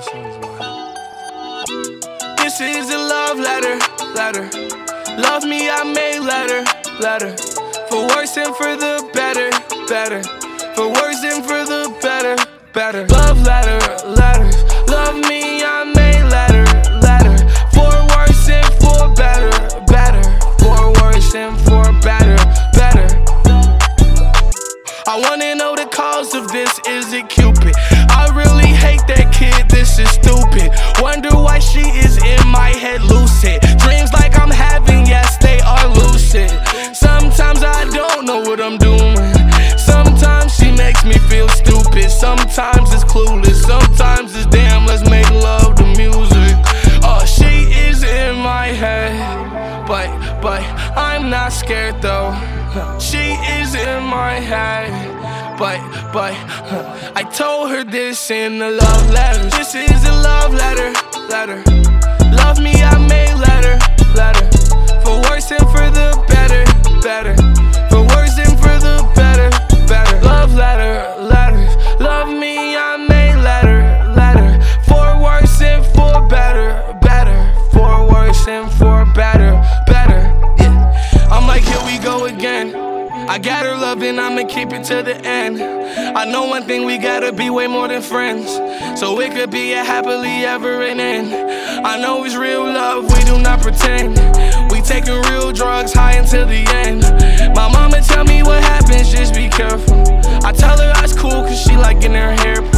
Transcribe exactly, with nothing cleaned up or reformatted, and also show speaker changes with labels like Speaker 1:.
Speaker 1: songs in my head.
Speaker 2: This is a love letter, letter. Love me, I made letter, letter. For worse and for the better, better. For worse and for the better, better. Love letter, letter. Love me, I made letter, letter. For worse and for better, better. For worse and for better, better. I wanna know the cause of this, is it Cupid? I really hate that kid, this is stupid. Wonder why she is in my head lucid. Dreams like I'm having, yes, they are lucid. Sometimes I don't know what I'm doing. Sometimes she makes me feel stupid. Sometimes it's clueless. Sometimes it's damn, let's make love to music. Oh, she is in my head. But, but, I'm not scared though. She is in my head. But, but, I told her this in a love letter. This is a love letter, letter. Love me, I made letter, letter. For worse and for the better, better. For worse and for the better, better. Love letter, letter. Love me, I made letter, letter. For worse and for better, better. For worse and for better, better. Yeah. I'm like, here we go again. I got her loving, I'ma keep it to the end. I know one thing, we gotta be way more than friends. So it could be a happily ever end. I know it's real love, we do not pretend. We taking real drugs high until the end. My mama tell me what happens, just be careful. I tell her that's cool, cause she like getting her hair